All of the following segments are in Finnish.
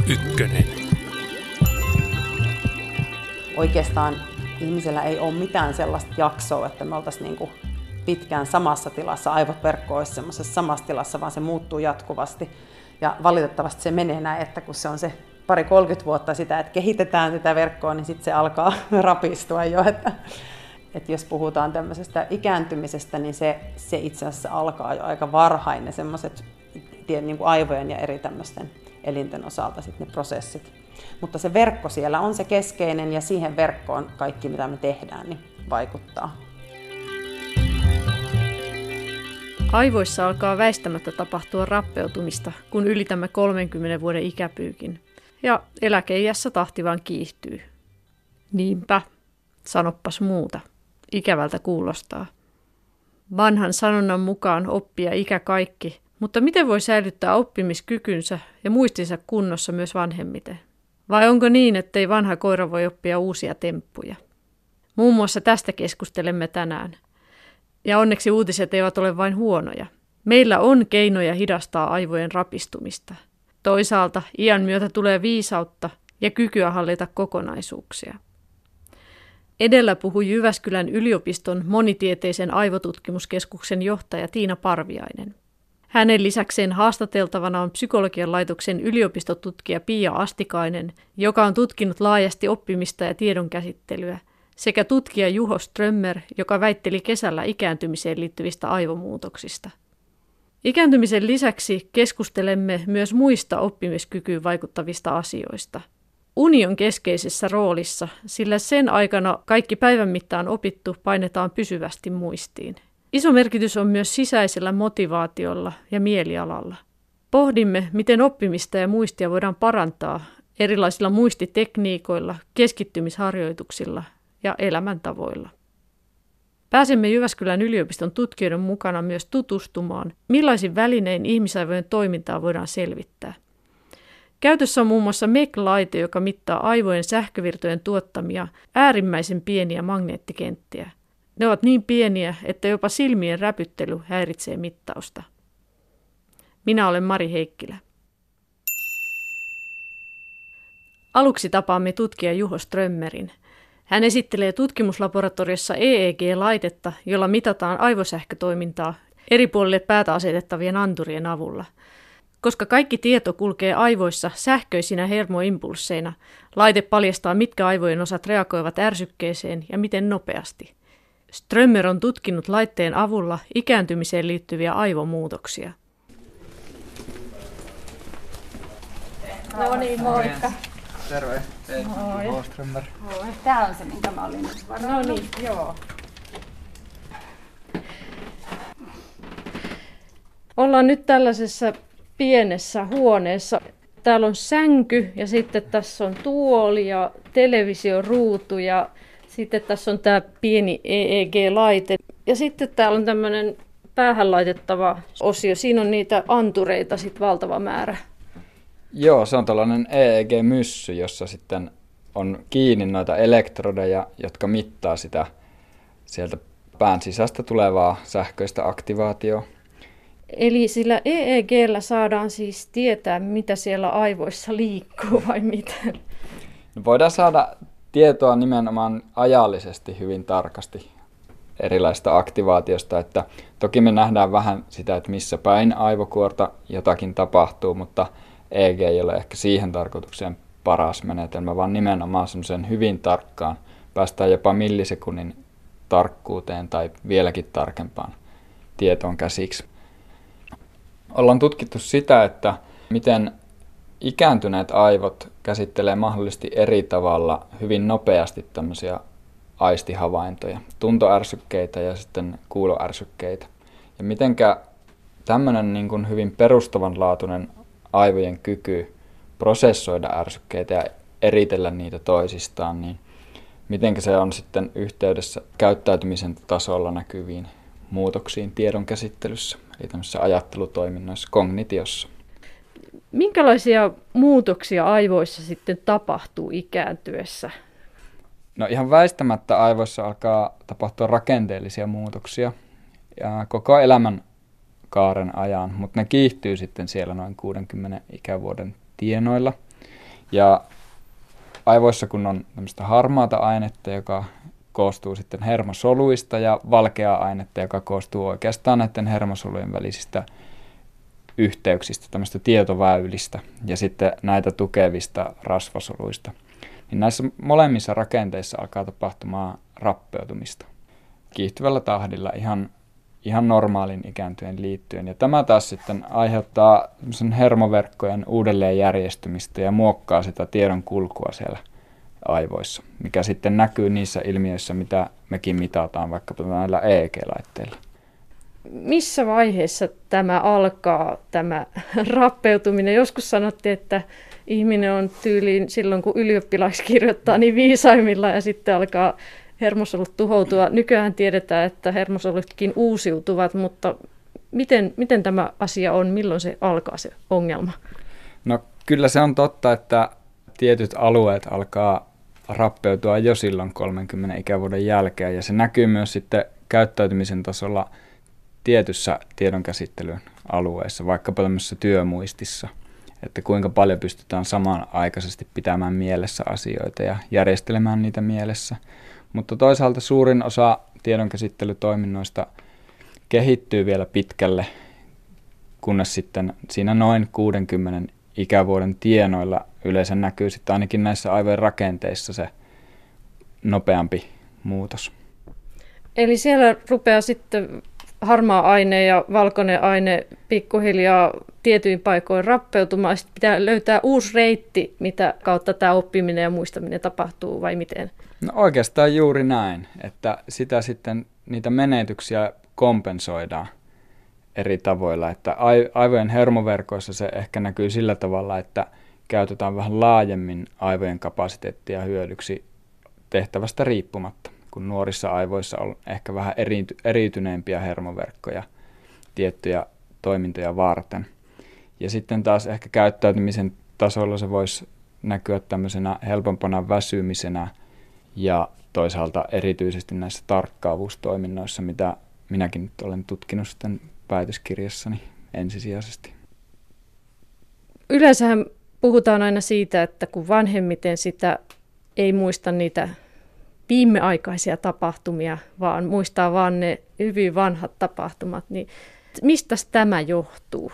Ykkönen. Oikeastaan ihmisellä ei ole mitään sellaista jaksoa, että me oltaisiin niin kuin pitkään samassa tilassa, aivot verkko olisi semmoisessa samassa tilassa, vaan se muuttuu jatkuvasti. Ja valitettavasti se menee näin, että kun se on se 30 vuotta sitä, että kehitetään sitä verkkoa, niin sitten se alkaa rapistua jo. Että jos puhutaan tämmöisestä ikääntymisestä, niin se itse asiassa alkaa jo aika varhain ne semmoiset niin kuin aivojen ja eri tämmöisten elinten osalta sitten ne prosessit. Mutta se verkko siellä on se keskeinen ja siihen verkkoon kaikki mitä me tehdään niin vaikuttaa. Aivoissa alkaa väistämättä tapahtua rappeutumista, kun ylitämme 30 vuoden ikäpyykin. Ja eläkeiässä tahti vaan kiihtyy. Niinpä, sanoppas muuta. Ikävältä kuulostaa. Vanhan sanonnan mukaan oppia ikä kaikki, mutta miten voi säilyttää oppimiskykynsä ja muistinsa kunnossa myös vanhemmiten? Vai onko niin, ettei vanha koira voi oppia uusia temppuja? Muun muassa tästä keskustelemme tänään. Ja onneksi uutiset eivät ole vain huonoja. Meillä on keinoja hidastaa aivojen rapistumista. Toisaalta iän myötä tulee viisautta ja kykyä hallita kokonaisuuksia. Edellä puhui Jyväskylän yliopiston monitieteisen aivotutkimuskeskuksen johtaja Tiina Parviainen. Hänen lisäkseen haastateltavana on psykologian laitoksen yliopistotutkija Pia Astikainen, joka on tutkinut laajasti oppimista ja tiedonkäsittelyä, sekä tutkija Juho Strömmer, joka väitteli kesällä ikääntymiseen liittyvistä aivomuutoksista. Ikääntymisen lisäksi keskustelemme myös muista oppimiskykyyn vaikuttavista asioista. Uni on keskeisessä roolissa, sillä sen aikana kaikki päivän mittaan opittu painetaan pysyvästi muistiin. Iso merkitys on myös sisäisellä motivaatiolla ja mielialalla. Pohdimme, miten oppimista ja muistia voidaan parantaa erilaisilla muistitekniikoilla, keskittymisharjoituksilla ja elämäntavoilla. Pääsemme Jyväskylän yliopiston tutkijoiden mukana myös tutustumaan, millaisin välinein ihmisaivojen toimintaa voidaan selvittää. Käytössä on muun muassa MEC-laite, joka mittaa aivojen sähkövirtojen tuottamia äärimmäisen pieniä magneettikenttiä. Ne ovat niin pieniä, että jopa silmien räpyttely häiritsee mittausta. Minä olen Mari Heikkilä. Aluksi tapaamme tutkija Juho Strömmerin. Hän esittelee tutkimuslaboratoriossa EEG-laitetta, jolla mitataan aivosähkötoimintaa eri puolille päätä asetettavien anturien avulla. Koska kaikki tieto kulkee aivoissa sähköisinä hermoimpulsseina, laite paljastaa, mitkä aivojen osat reagoivat ärsykkeeseen ja miten nopeasti. Strömmer on tutkinut laitteen avulla ikääntymiseen liittyviä aivomuutoksia. No niin, moikka. Terve. Moi. Strömmer. Tää on se, minkä mä olin nyt varannut. No niin, joo. Ollaan nyt tällaisessa pienessä huoneessa. Täällä on sänky ja sitten tässä on tuoli ja televisioruutu ja sitten tässä on tämä pieni EEG-laite. Ja sitten täällä on tämmöinen päähän laitettava osio. Siinä on niitä antureita sitten valtava määrä. Joo, se on tällainen EEG-myssy, jossa sitten on kiinni noita elektrodeja, jotka mittaa sitä sieltä pään sisästä tulevaa sähköistä aktivaatioa. Eli sillä EEG:llä saadaan siis tietää, mitä siellä aivoissa liikkuu vai miten? Voidaan saada tietoa nimenomaan ajallisesti hyvin tarkasti erilaisista aktivaatiosta, että toki me nähdään vähän sitä, että missä päin aivokuorta jotakin tapahtuu, mutta EEG ei ole ehkä siihen tarkoitukseen paras menetelmä, vaan nimenomaan semmoisen hyvin tarkkaan, päästään jopa millisekunnin tarkkuuteen tai vieläkin tarkempaan tietoon käsiksi. Ollaan tutkittu sitä, että miten ikääntyneet aivot käsittelee mahdollisesti eri tavalla hyvin nopeasti tämmöisiä aistihavaintoja, tuntoärsykkeitä ja sitten kuuloärsykkeitä. Ja mitenkä tämmöinen niin kuin hyvin perustavanlaatuinen aivojen kyky prosessoida ärsykkeitä ja eritellä niitä toisistaan, niin miten se on sitten yhteydessä käyttäytymisen tasolla näkyviin muutoksiin tiedonkäsittelyssä, eli tämmöisissä ajattelutoiminnoissa, kognitiossa. Minkälaisia muutoksia aivoissa sitten tapahtuu ikääntyessä? No ihan väistämättä aivoissa alkaa tapahtua rakenteellisia muutoksia ja koko elämän kaaren ajan, mutta ne kiihtyy sitten siellä noin 60 ikävuoden tienoilla. Ja aivoissa kun on tämmöistä harmaata ainetta, joka koostuu sitten hermosoluista, ja valkeaa ainetta, joka koostuu oikeastaan näiden hermosolujen välisistä yhteyksistä, tämmöistä tietoväylistä ja sitten näitä tukevista rasvasoluista. Niin näissä molemmissa rakenteissa alkaa tapahtumaan rappeutumista kiihtyvällä tahdilla ihan normaalin ikääntyen liittyen. Ja tämä taas sitten aiheuttaa hermoverkkojen uudelleenjärjestymistä ja muokkaa sitä tiedon kulkua siellä aivoissa, mikä sitten näkyy niissä ilmiöissä, mitä mekin mitataan vaikkapa näillä EEG-laitteilla. Missä vaiheessa tämä alkaa, tämä rappeutuminen? Joskus sanottiin, että ihminen on tyyliin silloin, kun ylioppilaaksi kirjoittaa, niin viisaimmilla ja sitten alkaa hermosolut tuhoutua. Nykyään tiedetään, että hermosolutkin uusiutuvat, mutta miten tämä asia on? Milloin se alkaa se ongelma? No kyllä se on totta, että tietyt alueet alkaa rappeutua jo silloin 30 ikävuoden jälkeen ja se näkyy myös sitten käyttäytymisen tasolla tietyssä tiedonkäsittelyn alueessa, vaikkapa tämmöisessä työmuistissa, että kuinka paljon pystytään samanaikaisesti pitämään mielessä asioita ja järjestelemään niitä mielessä. Mutta toisaalta suurin osa tiedonkäsittelytoiminnoista kehittyy vielä pitkälle, kunnes sitten siinä noin 60 ikävuoden tienoilla yleensä näkyy sitten ainakin näissä aivojen rakenteissa se nopeampi muutos. Eli siellä rupeaa sitten harmaa aine ja valkoinen aine pikkuhiljaa tietyin paikoin rappeutumaan. Sitten pitää löytää uusi reitti, mitä kautta tämä oppiminen ja muistaminen tapahtuu, vai miten? No oikeastaan juuri näin, että sitä sitten niitä menetyksiä kompensoidaan eri tavoilla. Että aivojen hermoverkoissa se ehkä näkyy sillä tavalla, että käytetään vähän laajemmin aivojen kapasiteettia hyödyksi tehtävästä riippumatta, kun nuorissa aivoissa on ehkä vähän eriytyneempiä hermoverkkoja tiettyjä toimintoja varten. Ja sitten taas ehkä käyttäytymisen tasolla se voisi näkyä tämmöisenä helpompana väsymisenä ja toisaalta erityisesti näissä tarkkaavuustoiminnoissa, mitä minäkin nyt olen tutkinut sitten väitöskirjassani ensisijaisesti. Yleensähän puhutaan aina siitä, että kun vanhemmiten sitä ei muista niitä viimeaikaisia tapahtumia, vaan muistaa vaan ne hyvin vanhat tapahtumat, niin mistä tämä johtuu?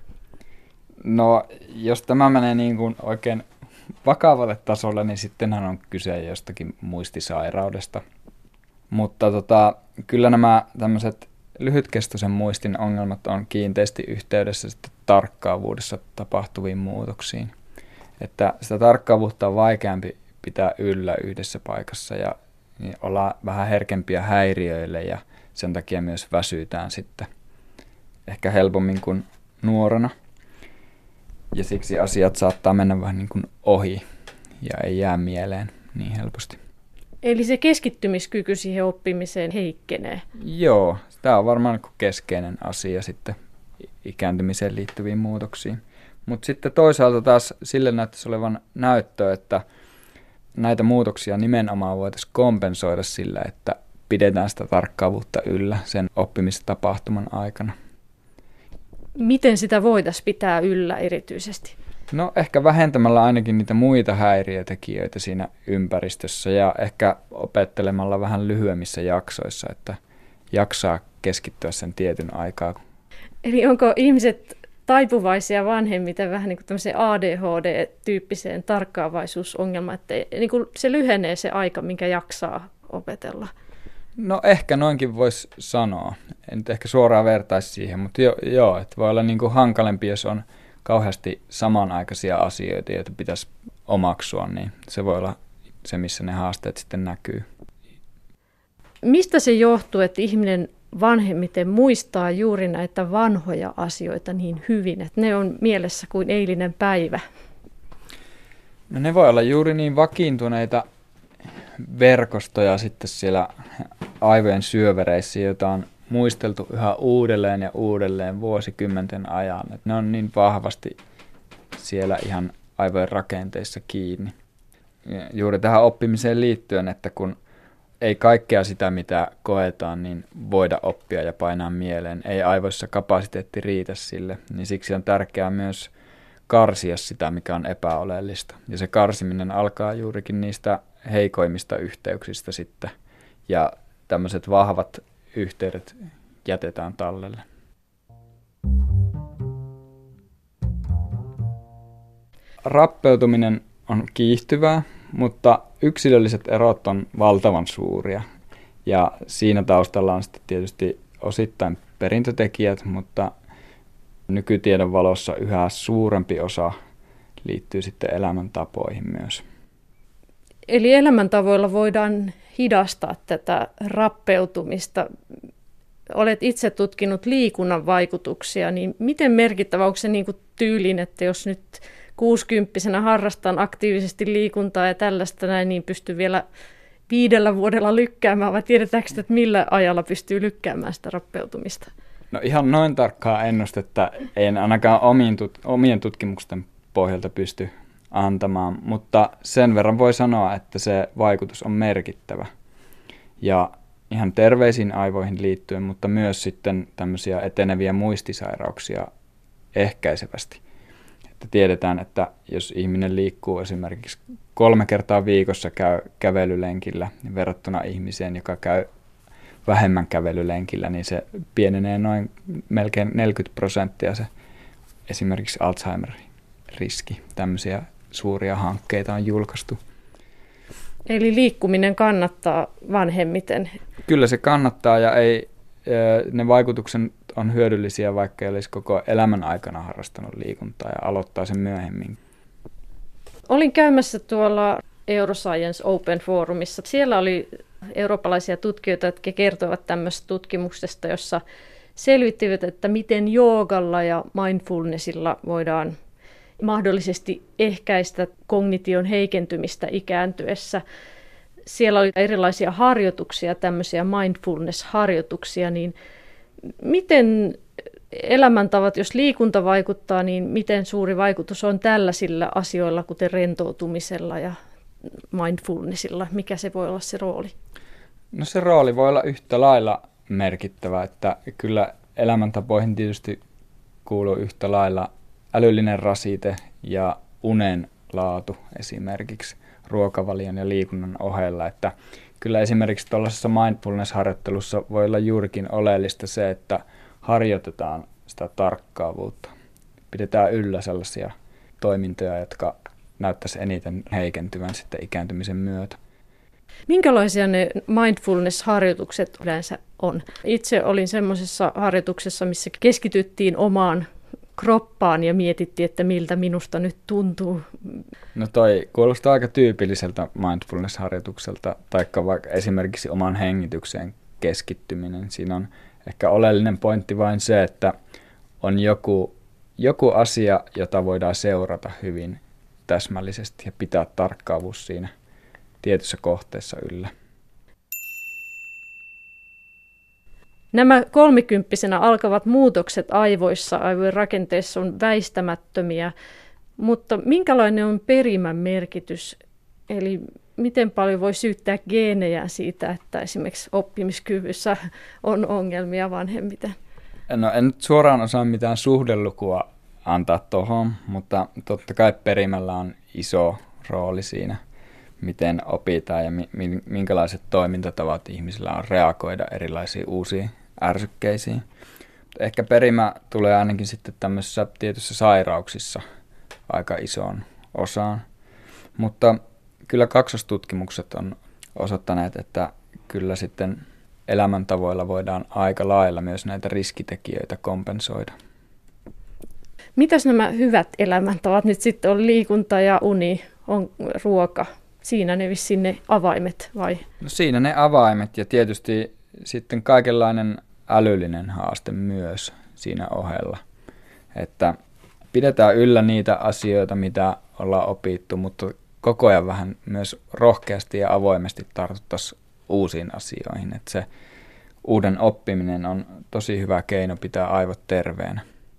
No, jos tämä menee niin kuin oikein vakavalle tasolle, niin sittenhän on kyse jostakin muistisairaudesta. Mutta kyllä nämä tämmöiset lyhytkestoisen muistin ongelmat on kiinteästi yhteydessä sitten tarkkaavuudessa tapahtuviin muutoksiin. Että sitä tarkkaavuutta on vaikeampi pitää yllä yhdessä paikassa ja niin ollaan vähän herkempiä häiriöille ja sen takia myös väsytään sitten ehkä helpommin kuin nuorena. Ja siksi asiat saattaa mennä vähän niin kuin ohi ja ei jää mieleen niin helposti. Eli se keskittymiskyky siihen oppimiseen heikkenee? Joo, tämä on varmaan keskeinen asia sitten ikääntymiseen liittyviin muutoksiin. Mutta sitten toisaalta taas sille näyttäisi olevan näyttö, että näitä muutoksia nimenomaan voitaisiin kompensoida sillä, että pidetään sitä tarkkaavuutta yllä sen oppimistapahtuman aikana. Miten sitä voitaisiin pitää yllä erityisesti? No ehkä vähentämällä ainakin niitä muita häiriötekijöitä siinä ympäristössä ja ehkä opettelemalla vähän lyhyemmissä jaksoissa, että jaksaa keskittyä sen tietyn aikaa. Eli onko ihmiset taipuvaisia vanhemmiten vähän niin kuin tämmöiseen ADHD-tyyppiseen tarkkaavaisuusongelmaan, että niin kuin se lyhenee se aika, minkä jaksaa opetella? No ehkä noinkin voisi sanoa. En nyt ehkä suoraan vertaisi siihen, mutta joo, että voi olla niin kuin hankalempi, jos on kauheasti samanaikaisia asioita, joita pitäisi omaksua, niin se voi olla se, missä ne haasteet sitten näkyy. Mistä se johtuu, että ihminen vanhemmiten muistaa juuri näitä vanhoja asioita niin hyvin, että ne on mielessä kuin eilinen päivä? No ne voi olla juuri niin vakiintuneita verkostoja sitten siellä aivojen syövereissä, joita on muisteltu yhä uudelleen ja uudelleen vuosikymmenten ajan. Että ne on niin vahvasti siellä ihan aivojen rakenteissa kiinni. Ja juuri tähän oppimiseen liittyen, että kun ei kaikkea sitä, mitä koetaan, niin voida oppia ja painaa mieleen. Ei aivoissa kapasiteetti riitä sille, niin siksi on tärkeää myös karsia sitä, mikä on epäoleellista. Ja se karsiminen alkaa juurikin niistä heikoimmista yhteyksistä sitten. Ja tämmöiset vahvat yhteydet jätetään tallelle. Rappeutuminen on kiihtyvää, mutta yksilölliset erot on valtavan suuria. Ja siinä taustalla on sitten tietysti osittain perintötekijät, mutta nykytiedon valossa yhä suurempi osa liittyy sitten elämäntapoihin myös. Eli elämäntavoilla voidaan hidastaa tätä rappeutumista. Olet itse tutkinut liikunnan vaikutuksia, niin miten merkittävä onko se niin kuin tyylin, että jos nyt 60-vuotiaana harrastan aktiivisesti liikuntaa ja tällaista näin, niin pystyy vielä 5 vuodella lykkäämään, vai tiedetäänkö, että millä ajalla pystyy lykkäämään sitä rappeutumista? No ihan noin tarkkaa ennustetta en ainakaan omien tutkimusten pohjalta pysty antamaan, mutta sen verran voi sanoa, että se vaikutus on merkittävä. Ja ihan terveisiin aivoihin liittyen, mutta myös sitten tämmöisiä eteneviä muistisairauksia ehkäisevästi. Että tiedetään, että jos ihminen liikkuu esimerkiksi 3 kertaa viikossa käy kävelylenkillä niin verrattuna ihmiseen, joka käy vähemmän kävelylenkillä, niin se pienenee noin melkein 40% se esimerkiksi Alzheimer-riski. Tämmöisiä suuria hankkeita on julkaistu. Eli liikkuminen kannattaa vanhemmiten? Kyllä se kannattaa ja ne vaikutukset on hyödyllisiä, vaikka ei olisi koko elämän aikana harrastanut liikuntaa ja aloittaa sen myöhemmin. Olin käymässä tuolla Euroscience Open Forumissa. Siellä oli eurooppalaisia tutkijoita, jotka kertovat tämmöisestä tutkimuksesta, jossa selvittivät, että miten joogalla ja mindfulnessilla voidaan mahdollisesti ehkäistä kognition heikentymistä ikääntyessä. Siellä oli erilaisia harjoituksia, tämmöisiä mindfulness-harjoituksia, niin miten elämäntavat, jos liikunta vaikuttaa, niin miten suuri vaikutus on tällaisilla asioilla, kuten rentoutumisella ja mindfulnessilla? Mikä se voi olla se rooli? No se rooli voi olla yhtä lailla merkittävä, että kyllä elämäntapoihin tietysti kuuluu yhtä lailla älyllinen rasite ja unen laatu esimerkiksi ruokavalion ja liikunnan ohella, että kyllä esimerkiksi tuollaisessa mindfulness-harjoittelussa voi olla juurikin oleellista se, että harjoitetaan sitä tarkkaavuutta. Pidetään yllä sellaisia toimintoja, jotka näyttäisi eniten heikentyvän sitten ikääntymisen myötä. Minkälaisia ne mindfulness-harjoitukset yleensä on? Itse olin semmoisessa harjoituksessa, missä keskityttiin omaan kroppaan ja mietittiin, että miltä minusta nyt tuntuu. No toi kuulostaa aika tyypilliseltä mindfulness-harjoitukselta, taikka vaikka esimerkiksi oman hengitykseen keskittyminen. Siinä on ehkä oleellinen pointti vain se, että on joku asia, jota voidaan seurata hyvin täsmällisesti ja pitää tarkkaavuus siinä tietyssä kohteessa yllä. Nämä 30-vuotiaana alkavat muutokset aivoissa, aivojen rakenteessa on väistämättömiä, mutta minkälainen on perimän merkitys? Eli miten paljon voi syyttää geenejä siitä, että esimerkiksi oppimiskyvyssä on ongelmia vanhemmiten? No en nyt suoraan osaa mitään suhdelukua antaa tuohon, mutta totta kai perimällä on iso rooli siinä, miten opitaan ja minkälaiset toimintatavat ihmisillä on reagoida erilaisiin uusiin ärsykkeisiin. Ehkä perimä tulee ainakin sitten tämmöisissä tietyissä sairauksissa aika isoon osaan, mutta kyllä kaksostutkimukset on osoittaneet, että kyllä sitten elämäntavoilla voidaan aika lailla myös näitä riskitekijöitä kompensoida. Mitäs nämä hyvät elämäntavat nyt sitten on? Liikunta ja uni, on ruoka? Siinä ne vissiin ne avaimet vai? No siinä ne avaimet ja tietysti sitten kaikenlainen älyllinen haaste myös siinä ohella. Että pidetään yllä niitä asioita, mitä ollaan opittu, mutta koko ajan vähän myös rohkeasti ja avoimesti tartuttaisiin uusiin asioihin. Että se uuden oppiminen on tosi hyvä keino pitää aivot terveenä.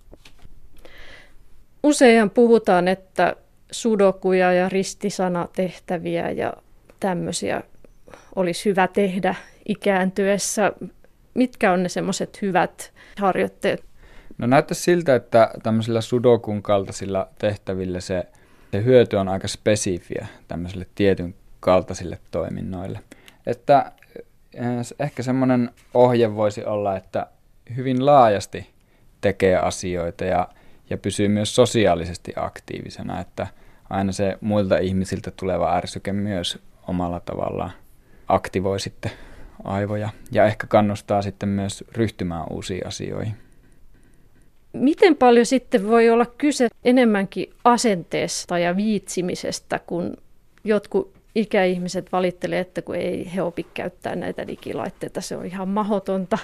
Usein puhutaan, että sudokuja ja ristisanatehtäviä ja tämmöisiä olisi hyvä tehdä ikääntyessä. Mitkä on ne semmoiset hyvät harjoitteet? No näyttäisi siltä, että tämmöisillä sudokun kaltaisilla tehtävillä se hyöty on aika spesifiä tämmöisille tietyn kaltaisille toiminnoille. Että ehkä semmoinen ohje voisi olla, että hyvin laajasti tekee asioita ja pysyy myös sosiaalisesti aktiivisena, että aina se muilta ihmisiltä tuleva ärsyke myös omalla tavallaan aktivoi sitten aivoja ja ehkä kannustaa sitten myös ryhtymään uusiin asioihin. Miten paljon sitten voi olla kyse enemmänkin asenteesta ja viitsimisestä, kun jotkut ikäihmiset valittelee, että kun ei he opi käyttää näitä digilaitteita, se on ihan mahdotonta.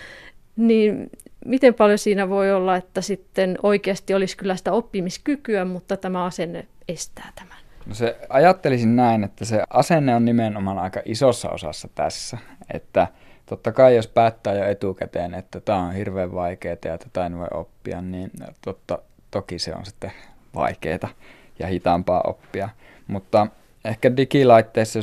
Niin miten paljon siinä voi olla, että sitten oikeasti olisi kyllä sitä oppimiskykyä, mutta tämä asenne estää tämän? No ajattelisin näin, että se asenne on nimenomaan aika isossa osassa tässä, että totta kai jos päättää jo etukäteen, että tämä on hirveän vaikeaa ja tätä en voi oppia, niin toki se on sitten vaikeaa ja hitaampaa oppia. Mutta ehkä digilaitteissa,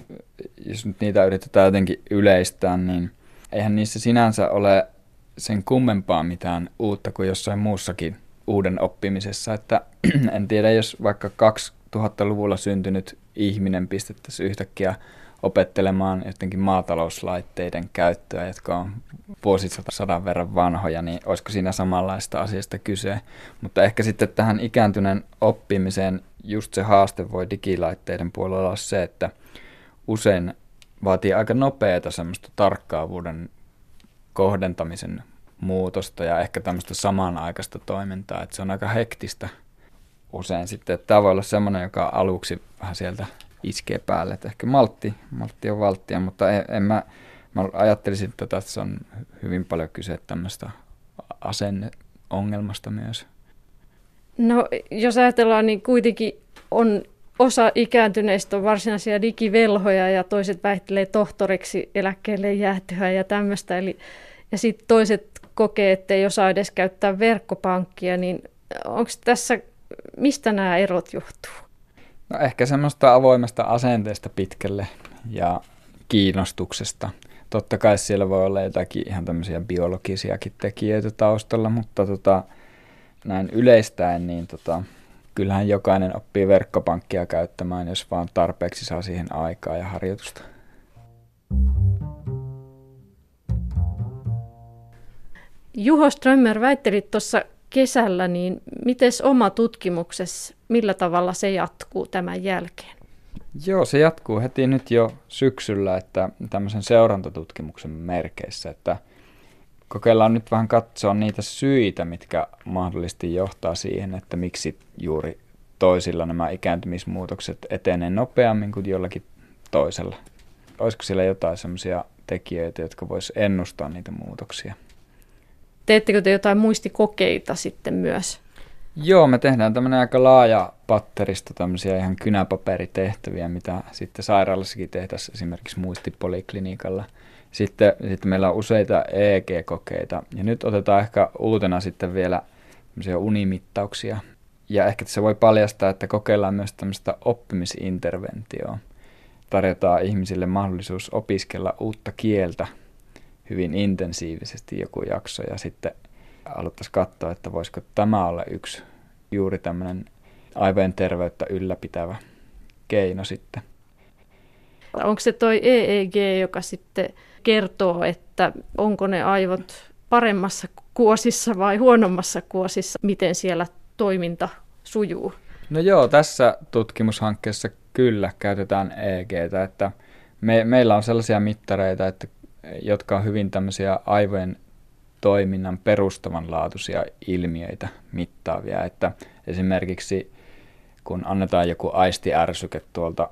jos nyt niitä yritetään jotenkin yleistää, niin eihän niissä sinänsä ole sen kummempaa mitään uutta kuin jossain muussakin uuden oppimisessa. Että en tiedä, jos vaikka 2000-luvulla syntynyt ihminen pistettäisiin yhtäkkiä opettelemaan jotenkin maatalouslaitteiden käyttöä, jotka on vuosisadan verran vanhoja, niin olisiko siinä samanlaista asiasta kyse. Mutta ehkä sitten tähän ikääntyneen oppimiseen just se haaste voi digilaitteiden puolella olla se, että usein vaatii aika nopeata semmoista tarkkaavuuden kohdentamisen muutosta ja ehkä tämmöistä samanaikaista toimintaa, että se on aika hektistä usein sitten. Että tämä voi olla semmoinen, joka aluksi vähän sieltä iskee päälle, että ehkä maltti on valttia, mutta mä ajattelisin, että tässä on hyvin paljon kyse tämmöistä asenneongelmasta myös. No jos ajatellaan, niin kuitenkin on osa ikääntyneistä on varsinaisia digivelhoja ja toiset väittelee tohtoriksi eläkkeelle jäätyä ja tämmöistä. Ja sitten toiset kokee, että ei osaa edes käyttää verkkopankkia, niin onko tässä, mistä nämä erot johtuu? No ehkä semmoista avoimesta asenteesta pitkälle ja kiinnostuksesta. Totta kai siellä voi olla jotakin ihan tämmöisiä biologisiakin tekijöitä taustalla, mutta näin yleistäen, niin kyllähän jokainen oppii verkkopankkia käyttämään, jos vaan tarpeeksi saa siihen aikaa ja harjoitusta. Juho Strömmer, väittelit tuossa kesällä, niin miten oma tutkimuksessa, millä tavalla se jatkuu tämän jälkeen? Joo, se jatkuu heti nyt jo syksyllä, että tämmöisen seurantatutkimuksen merkeissä, että kokeillaan nyt vähän katsoa niitä syitä, mitkä mahdollisesti johtaa siihen, että miksi juuri toisilla nämä ikääntymismuutokset etenee nopeammin kuin jollakin toisella. Olisiko siellä jotain semmoisia tekijöitä, jotka vois ennustaa niitä muutoksia? Teettekö te jotain muistikokeita sitten myös? Joo, me tehdään tämmöinen aika laaja patteristo tämmöisiä ihan kynäpaperitehtäviä, mitä sitten sairaalassakin tehtäisiin esimerkiksi muistipoliklinikalla. Sitten meillä on useita EEG-kokeita ja nyt otetaan ehkä uutena sitten vielä tämmöisiä unimittauksia. Ja ehkä se voi paljastaa, että kokeillaan myös tämmöistä oppimisinterventioa. Tarjotaan ihmisille mahdollisuus opiskella uutta kieltä hyvin intensiivisesti joku jakso ja sitten haluttaisiin katsoa, että voisiko tämä olla yksi juuri tämmöinen aivojen terveyttä ylläpitävä keino sitten. Onko se toi EEG, joka sitten kertoo, että onko ne aivot paremmassa kuosissa vai huonommassa kuosissa, miten siellä toiminta sujuu? No joo, tässä tutkimushankkeessa kyllä käytetään EEGtä, että meillä on sellaisia mittareita, jotka on hyvin tämmöisiä aivojen toiminnan perustavanlaatuisia ilmiöitä mittaavia, että esimerkiksi kun annetaan joku aistiärsyke tuolta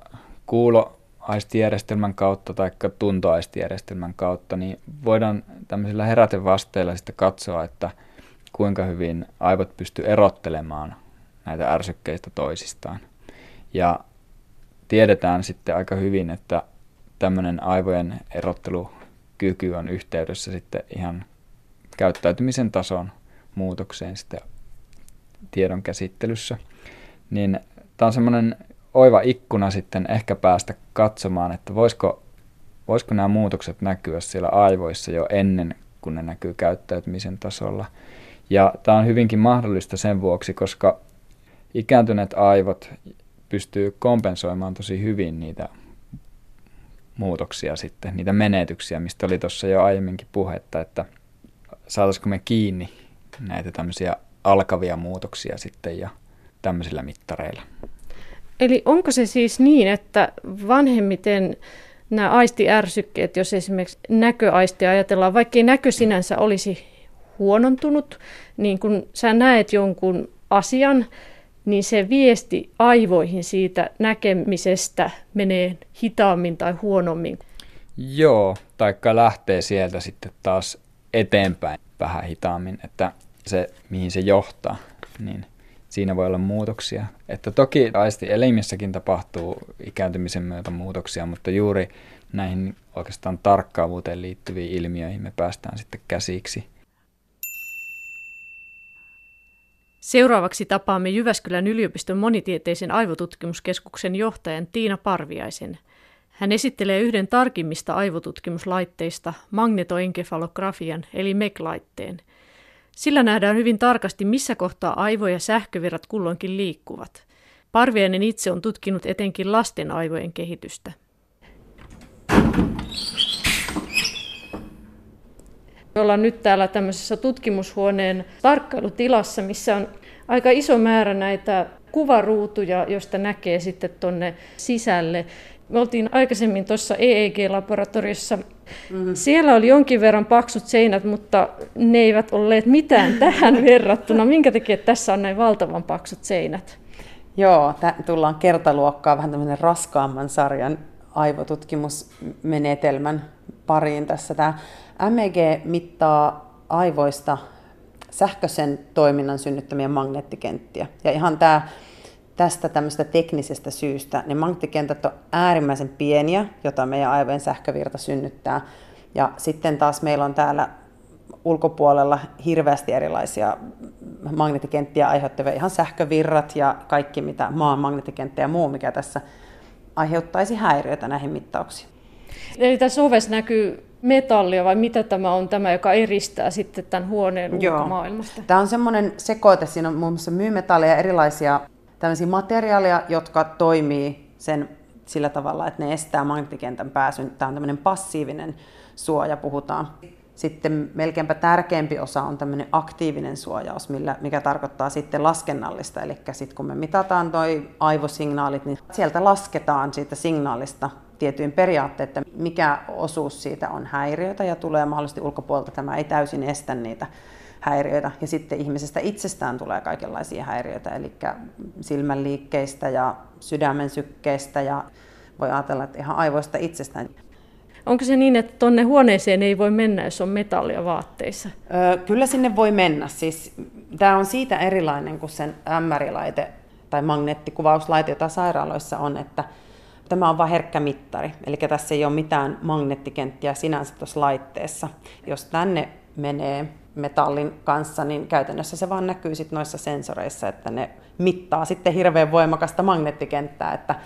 kuuloaistijärjestelmän kautta tai tuntoaistijärjestelmän kautta, niin voidaan tämmöisillä herätevasteilla sitten katsoa, että kuinka hyvin aivot pystyy erottelemaan näitä ärsykkeistä toisistaan. Ja tiedetään sitten aika hyvin, että tämmöinen aivojen erottelukyky on yhteydessä sitten ihan käyttäytymisen tason muutokseen sitten tiedon käsittelyssä. Niin tämä on semmoinen oiva ikkuna sitten ehkä päästä katsomaan, että voisiko nämä muutokset näkyä siellä aivoissa jo ennen kuin ne näkyy käyttäytymisen tasolla. Ja tämä on hyvinkin mahdollista sen vuoksi, koska ikääntyneet aivot pystyy kompensoimaan tosi hyvin niitä muutoksia sitten, niitä menetyksiä, mistä oli tuossa jo aiemminkin puhetta, että saataisiko me kiinni näitä tämmöisiä alkavia muutoksia sitten ja tämmöisillä mittareilla. Eli onko se siis niin, että vanhemmiten nämä aistiärsykkeet, jos esimerkiksi näköaistia ajatellaan, vaikkei näkö sinänsä olisi huonontunut, niin kun sä näet jonkun asian, niin se viesti aivoihin siitä näkemisestä menee hitaammin tai huonommin. Joo, taikka lähtee sieltä sitten taas eteenpäin vähän hitaammin, että se mihin se johtaa, niin siinä voi olla muutoksia. Että toki aistielimissäkin tapahtuu ikääntymisen myötä muutoksia, mutta juuri näihin oikeastaan tarkkaavuuteen liittyviin ilmiöihin me päästään sitten käsiksi. Seuraavaksi tapaamme Jyväskylän yliopiston monitieteisen aivotutkimuskeskuksen johtajan Tiina Parviaisen. Hän esittelee yhden tarkimmista aivotutkimuslaitteista, magnetoenkefalografian eli MEC-laitteen. Sillä nähdään hyvin tarkasti, missä kohtaa aivo- ja sähkövirrat kulloinkin liikkuvat. Parviainen itse on tutkinut etenkin lasten aivojen kehitystä. Me ollaan nyt täällä tämmöisessä tutkimushuoneen tarkkailutilassa, missä on aika iso määrä näitä kuvaruutuja, joista näkee sitten tuonne sisälle. Me oltiin aikaisemmin tuossa EEG-laboratoriossa. Siellä oli jonkin verran paksut seinät, mutta ne eivät olleet mitään tähän verrattuna. Minkä takia tässä on näin valtavan paksut seinät? Joo, tullaan kertaluokkaa vähän tämmöinen raskaamman sarjan aivotutkimusmenetelmän pariin tässä. Tämä MEG mittaa aivoista sähköisen toiminnan synnyttämiä magneettikenttiä. Ja ihan tästä tämmöistä teknisestä syystä ne magneettikentät on äärimmäisen pieniä, jota meidän aivojen sähkövirta synnyttää. Ja sitten taas meillä on täällä ulkopuolella hirveästi erilaisia magneettikenttiä aiheuttavia ihan sähkövirrat ja kaikki mitä maan magneettikenttä ja muu, mikä tässä aiheuttaisi häiriöitä näihin mittauksiin. Eli tässä ovessa näkyy metallia vai mitä tämä on tämä, joka eristää sitten tämän huoneen ulkomaailmasta? Tämä on semmoinen sekoite, siinä on muun muassa myymetalleja ja erilaisia tämmöisiä materiaaleja, jotka toimii sillä tavalla, että ne estää magneettikentän pääsyn. Tämä on tämmöinen passiivinen suoja, puhutaan. Sitten melkeinpä tärkeämpi osa on tämmöinen aktiivinen suojaus, mikä tarkoittaa sitten laskennallista. Eli sitten kun me mitataan toi aivosignaalit, niin sieltä lasketaan siitä signaalista tietyin periaatteet, että mikä osuus siitä on häiriöitä ja tulee mahdollisesti ulkopuolelta. Tämä ei täysin estä niitä häiriöitä. Ja sitten ihmisestä itsestään tulee kaikenlaisia häiriöitä, eli silmän liikkeistä ja sydämen sykkeistä ja voi ajatella, että ihan aivoista itsestään. Onko se niin, että tuonne huoneeseen ei voi mennä, jos on metallia vaatteissa? Kyllä sinne voi mennä. Siis, tämä on siitä erilainen kuin sen MR-laite tai magneettikuvauslaite, jota sairaaloissa on, että tämä on vain herkkä mittari. Eli tässä ei ole mitään magneettikenttiä sinänsä tuossa laitteessa. Jos tänne menee metallin kanssa, niin käytännössä se vaan näkyy sit noissa sensoreissa, että ne mittaa sitten hirveän voimakasta magneettikenttää, että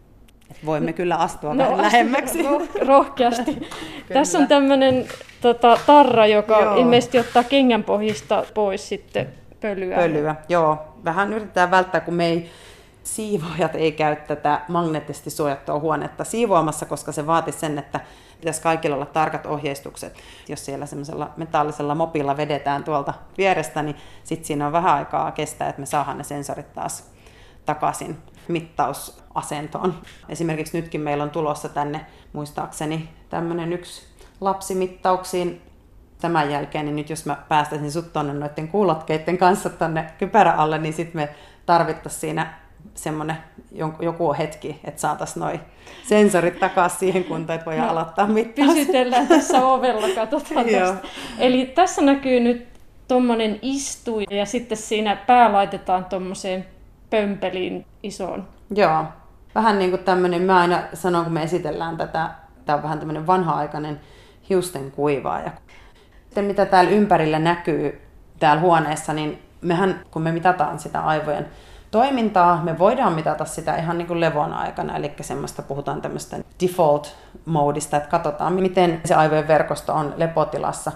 voimme kyllä astua vähän lähemmäksi. Rohkeasti. Tässä on tämmöinen tarra, joka ilmeisesti ottaa kengänpohjista pois sitten pölyä. Joo. Vähän yritetään välttää, kun siivoojat ei käy tätä magneettisesti suojattua huonetta siivoamassa, koska se vaatii sen, että pitäisi kaikilla olla tarkat ohjeistukset. Jos siellä semmoisella metallisella mopilla vedetään tuolta vierestä, niin sitten siinä on vähän aikaa kestää, että me saadaan ne sensorit taas takaisin mittausasentoon. Esimerkiksi nytkin meillä on tulossa tänne muistaakseni tämmöinen yksi lapsimittauksiin. Tämän jälkeen, niin nyt jos mä päästäisin sut tuonne noiden kuulokkeiden kanssa tuonne kypärän alle, niin sitten me tarvittaisiin siinä semmoinen joku hetki, että saataisiin noi sensorit takaisin siihen kuntoon, että voidaan aloittaa mittaus. Pysytellään tässä ovella, katsotaan tästä. Eli tässä näkyy nyt tuommoinen istuin ja sitten siinä pää laitetaan tuommoiseen pömpeliin isoon. Joo, vähän niin kuin tämmöinen, mä aina sanon, kun me esitellään tätä, tämä on vähän tämmöinen vanha-aikainen hiusten kuivaaja. Sitten mitä täällä ympärillä näkyy täällä huoneessa, niin mehän kun me mitataan sitä aivojen toimintaa, me voidaan mitata sitä ihan niin kuin levon aikana, eli semmoista puhutaan tämmöistä default-moodista, että katsotaan, miten se aivojen verkosto on lepotilassa.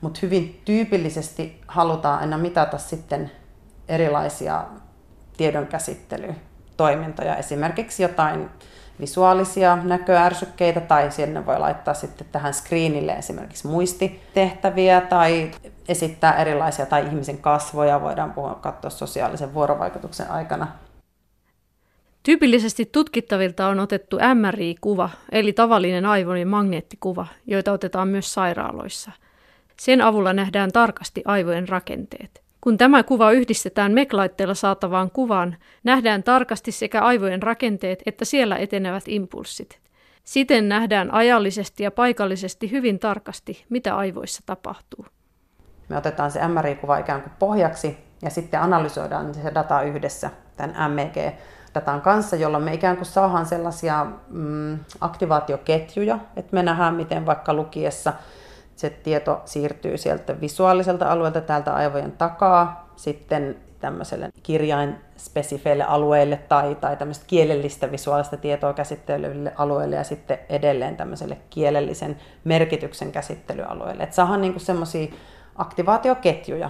Mutta hyvin tyypillisesti halutaan aina mitata sitten erilaisia tiedonkäsittelytoimintoja, esimerkiksi jotain visuaalisia näköärsykkeitä, tai sinne voi laittaa sitten tähän screenille esimerkiksi muistitehtäviä tai esittää erilaisia, tai ihmisen kasvoja voidaan katsoa sosiaalisen vuorovaikutuksen aikana. Tyypillisesti tutkittavilta on otettu MRI-kuva, eli tavallinen aivojen magneettikuva, joita otetaan myös sairaaloissa. Sen avulla nähdään tarkasti aivojen rakenteet. Kun tämä kuva yhdistetään MEC-laitteella saatavaan kuvaan, nähdään tarkasti sekä aivojen rakenteet että siellä etenevät impulssit. Siten nähdään ajallisesti ja paikallisesti hyvin tarkasti, mitä aivoissa tapahtuu. Me otetaan se MRI-kuva ikään kuin pohjaksi ja sitten analysoidaan se data yhdessä tämän MEG-datan kanssa, jolloin me ikään kuin saadaan sellaisia aktivaatioketjuja, että me nähdään, miten vaikka lukiessa se tieto siirtyy sieltä visuaaliselta alueelta täältä aivojen takaa sitten tämmöiselle kirjainspesifeille alueille tai tämmöistä kielellistä visuaalista tietoa käsitteleville alueille ja sitten edelleen tämmöiselle kielellisen merkityksen käsittelyalueelle. Että saadaan niinku semmoisia aktivaatioketjuja.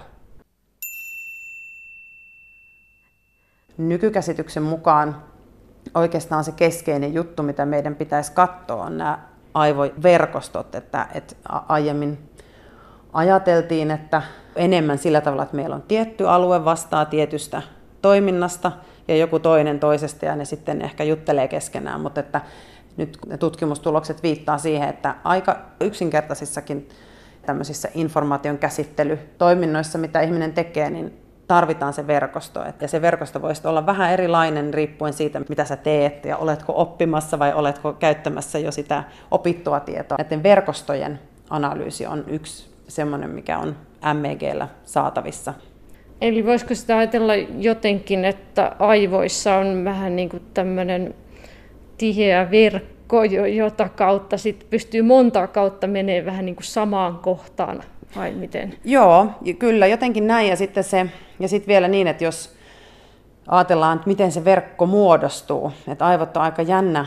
Nykykäsityksen mukaan oikeastaan se keskeinen juttu, mitä meidän pitäisi katsoa, on nämä aivoverkostot, että aiemmin ajateltiin, että enemmän sillä tavalla, että meillä on tietty alue vastaa tietystä toiminnasta ja joku toinen toisesta ja ne sitten ehkä juttelee keskenään, mutta että nyt tutkimustulokset viittaa siihen, että aika yksinkertaisissakin tämmöisissä informaation käsittelytoiminnoissa, mitä ihminen tekee, niin tarvitaan se verkosto. Ja se verkosto voisi olla vähän erilainen riippuen siitä, mitä sä teet ja oletko oppimassa vai oletko käyttämässä jo sitä opittua tietoa. Näiden verkostojen analyysi on yksi semmoinen, mikä on MEG:llä saatavissa. Eli voisiko sitä ajatella jotenkin, että aivoissa on vähän niin kuin tämmöinen tiheä verkko, jota kautta sit pystyy montaa kautta menee vähän niin kuin samaan kohtaan, vai miten? Joo, kyllä, jotenkin näin. Ja sitten vielä niin, että jos ajatellaan, että miten se verkko muodostuu, että aivot on aika jännä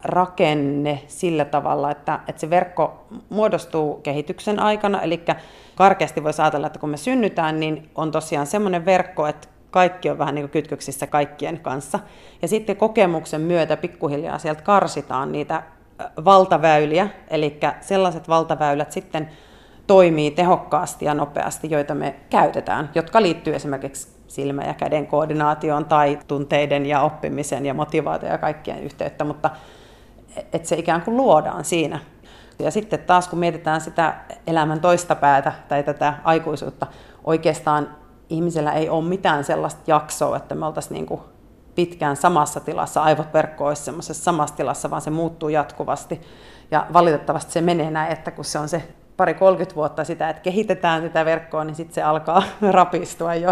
rakenne sillä tavalla, että se verkko muodostuu kehityksen aikana, eli karkeasti voisi ajatella, että kun me synnytään, niin on tosiaan semmoinen verkko, että kaikki on vähän niin kuin kytköksissä kaikkien kanssa. Ja sitten kokemuksen myötä pikkuhiljaa sieltä karsitaan niitä valtaväyliä, eli sellaiset valtaväylät sitten toimii tehokkaasti ja nopeasti, joita me käytetään, jotka liittyy esimerkiksi silmä- ja käden koordinaatioon tai tunteiden ja oppimisen ja motivaation ja kaikkien yhteyttä, mutta että se ikään kuin luodaan siinä. Ja sitten taas kun mietitään sitä elämän toista päätä tai tätä aikuisuutta, oikeastaan ihmisellä ei ole mitään sellaista jaksoa, että me oltaisiin niin kuin pitkään samassa tilassa, aivot verkko olisi semmoisessa samassa tilassa, vaan se muuttuu jatkuvasti. Ja valitettavasti se menee näin, että kun se on se 30 vuotta sitä, että kehitetään sitä verkkoa, niin sitten se alkaa rapistua jo.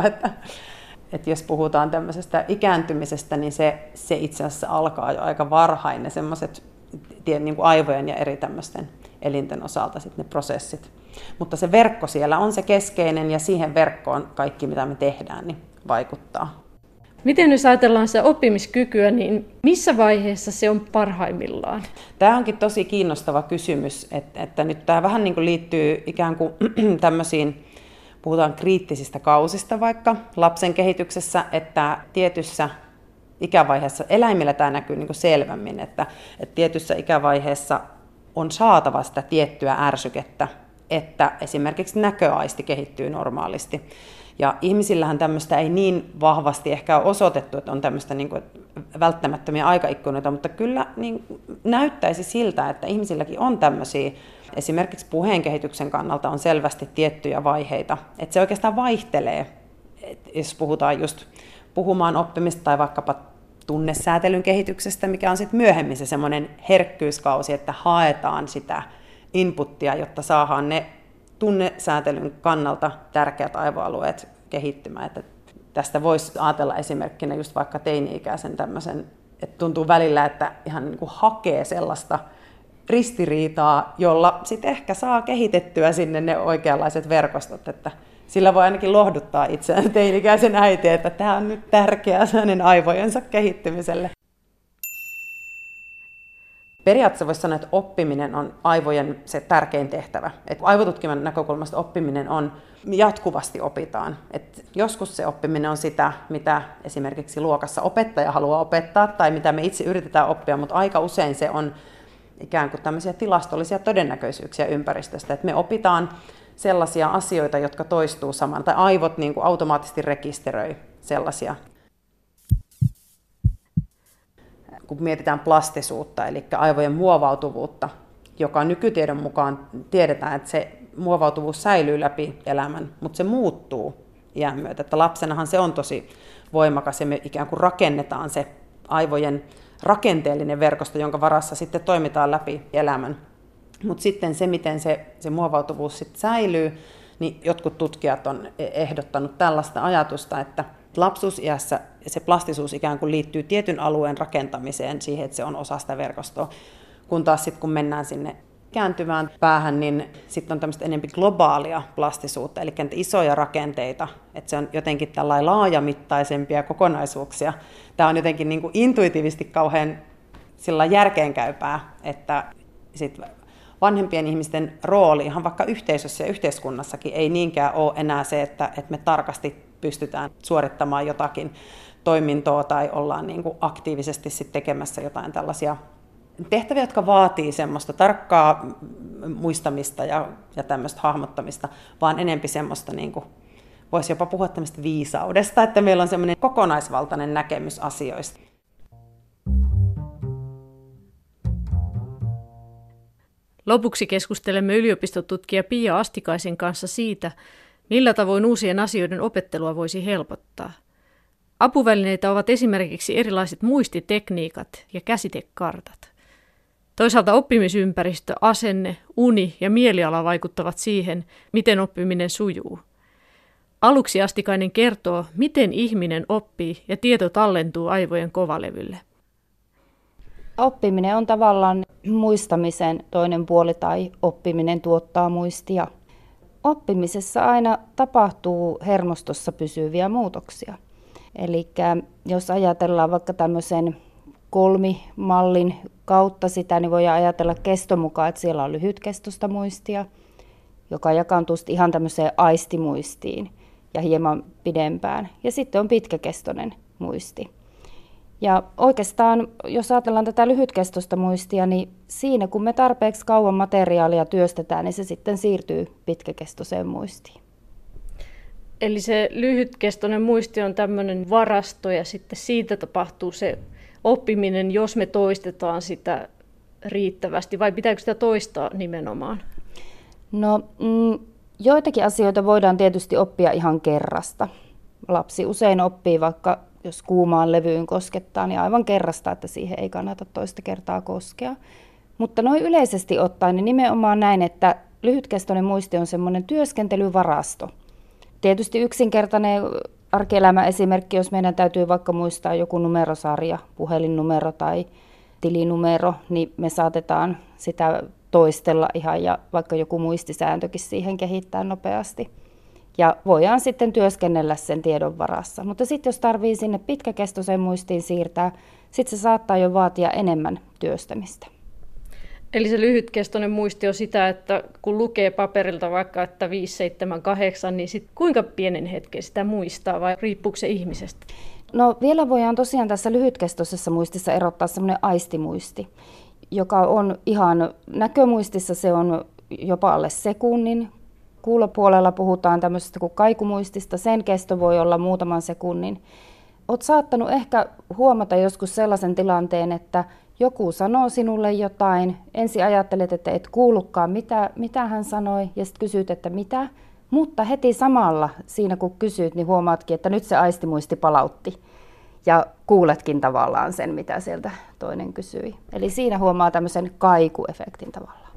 Että jos puhutaan tämmöisestä ikääntymisestä, niin se itse asiassa alkaa jo aika varhain, ne semmoiset niin kuin aivojen ja eri tämmöisten elinten osalta sitten ne prosessit. Mutta se verkko siellä on se keskeinen ja siihen verkkoon kaikki, mitä me tehdään, niin vaikuttaa. Miten jos ajatellaan sitä oppimiskykyä, niin missä vaiheessa se on parhaimmillaan? Tämä onkin tosi kiinnostava kysymys, että nyt tämä vähän niin kuin liittyy ikään kuin tämmöisiin, puhutaan kriittisistä kausista vaikka lapsen kehityksessä, että tietyssä ikävaiheessa, eläimillä tämä näkyy niin kuin selvemmin, että tietyssä ikävaiheessa on saatava sitä tiettyä ärsykettä, että esimerkiksi näköaisti kehittyy normaalisti. Ja ihmisillähän tämmöistä ei niin vahvasti ehkä ole osoitettu, että on tämmöistä niin kuin välttämättömiä aikaikkunoita, mutta kyllä niin näyttäisi siltä, että ihmisilläkin on tämmöisiä, esimerkiksi puheen kehityksen kannalta on selvästi tiettyjä vaiheita, että se oikeastaan vaihtelee, jos puhutaan just puhumaan oppimista tai vaikkapa tunnesäätelyn kehityksestä, mikä on sitten myöhemmin se semmoinen herkkyyskausi, että haetaan sitä inputtia, jotta saadaan ne tunnesäätelyn kannalta tärkeät aivoalueet kehittymään. Että tästä voisi ajatella esimerkkinä just vaikka teini-ikäisen tämmöisen, että tuntuu välillä, että ihan niin kuin hakee sellaista ristiriitaa, jolla sitten ehkä saa kehitettyä sinne ne oikeanlaiset verkostot, että sillä voi ainakin lohduttaa itseään teini-ikäisen äiti, että tämä on nyt tärkeää hänen aivojensa kehittymiselle. periaatteessa voisi sanoa, että oppiminen on aivojen se tärkein tehtävä. Et aivotutkiman näkökulmasta oppiminen on jatkuvasti opitaan. Et joskus se oppiminen on sitä, mitä esimerkiksi luokassa opettaja haluaa opettaa tai mitä me itse yritetään oppia, mutta aika usein se on ikään kuin tämmöisiä tilastollisia todennäköisyyksiä ympäristöstä. Et me opitaan sellaisia asioita, jotka toistuu saman, tai aivot niin kuin automaattisesti rekisteröi sellaisia. Kun mietitään plastisuutta, eli aivojen muovautuvuutta, joka nykytiedon mukaan tiedetään, että se muovautuvuus säilyy läpi elämän, mutta se muuttuu iän myötä. Että lapsenahan se on tosi voimakas ja me ikään kuin rakennetaan se aivojen rakenteellinen verkosto, jonka varassa sitten toimitaan läpi elämän. Mutta sitten se, miten se muovautuvuus sitten säilyy, niin jotkut tutkijat on ehdottanut tällaista ajatusta, että lapsuusiässä se plastisuus ikään kuin liittyy tietyn alueen rakentamiseen siihen, että se on osa sitä verkostoa. Kun taas sitten kun mennään sinne kääntyvään päähän, niin sitten on tämmöistä enemmän globaalia plastisuutta, eli isoja rakenteita, että se on jotenkin tällainen laajamittaisempia kokonaisuuksia. Tämä on jotenkin niin kuin intuitiivisesti kauhean sillä järkeenkäypää, että sit vanhempien ihmisten rooli ihan vaikka yhteisössä ja yhteiskunnassakin ei niinkään ole enää se, että me tarkasti pystytään suorittamaan jotakin toimintoa tai ollaan niin kuin aktiivisesti sit tekemässä jotain tällaisia tehtäviä, jotka vaatii semmoista tarkkaa muistamista ja tämmöistä hahmottamista, vaan enempi semmoista, niin kuin, voisi jopa puhua tämmöistä viisaudesta, että meillä on semmoinen kokonaisvaltainen näkemys asioista. Lopuksi keskustelemme yliopistotutkija Pia Astikaisen kanssa siitä, millä tavoin uusien asioiden opettelua voisi helpottaa. Apuvälineitä ovat esimerkiksi erilaiset muistitekniikat ja käsitekartat. Toisaalta oppimisympäristö, asenne, uni ja mieliala vaikuttavat siihen, miten oppiminen sujuu. Aluksi Astikainen kertoo, miten ihminen oppii ja tieto tallentuu aivojen kovalevylle. Oppiminen on tavallaan muistamisen toinen puoli tai oppiminen tuottaa muistia. Oppimisessa aina tapahtuu hermostossa pysyviä muutoksia. Eli jos ajatellaan vaikka tämmöisen kolmimallin kautta sitä, niin voidaan ajatella keston mukaan, että siellä on lyhytkestoista muistia, joka jakaantuu ihan tämmöiseen aistimuistiin ja hieman pidempään. Ja sitten on pitkäkestoinen muisti. Ja oikeastaan, jos ajatellaan tätä lyhytkestoista muistia, niin siinä kun me tarpeeksi kauan materiaalia työstetään, niin se sitten siirtyy pitkäkestoiseen muistiin. Eli se lyhytkestoinen muisti on tämmöinen varasto ja sitten siitä tapahtuu se oppiminen, jos me toistetaan sitä riittävästi, vai pitääkö sitä toistaa nimenomaan? No, joitakin asioita voidaan tietysti oppia ihan kerrasta. Lapsi usein oppii vaikka, jos kuumaan levyyn koskettaa, niin aivan kerrasta, että siihen ei kannata toista kertaa koskea. Mutta noin yleisesti ottaen, niin nimenomaan näin, että lyhytkestoinen muisti on semmoinen työskentelyvarasto. Tietysti yksinkertainen arkielämän esimerkki, jos meidän täytyy vaikka muistaa joku numerosarja, puhelinnumero tai tilinumero, niin me saatetaan sitä toistella ihan ja vaikka joku muistisääntökin siihen kehittää nopeasti. Ja voidaan sitten työskennellä sen tiedon varassa. Mutta sitten jos tarvii sinne pitkäkestoiseen muistiin siirtää, sitten se saattaa jo vaatia enemmän työstämistä. Eli se lyhytkestoinen muisti on sitä, että kun lukee paperilta vaikka, että 5, 7, 8, niin sit kuinka pienen hetken sitä muistaa vai riippuuko se ihmisestä? No vielä voidaan tosiaan tässä lyhytkestoisessa muistissa erottaa semmoinen aistimuisti, joka on ihan näkömuistissa, se on jopa alle sekunnin. Kuulopuolella puhutaan tämmöisestä kuin kaikumuistista, sen kesto voi olla muutaman sekunnin. Olet saattanut ehkä huomata joskus sellaisen tilanteen, että joku sanoo sinulle jotain, ensin ajattelet, että et kuullutkaan mitä hän sanoi ja sitten kysyt, että mitä. Mutta heti samalla siinä kun kysyt, niin huomaatkin, että nyt se aistimuisti palautti ja kuuletkin tavallaan sen, mitä sieltä toinen kysyi. Eli siinä huomaa tämmöisen kaikuefektin tavallaan.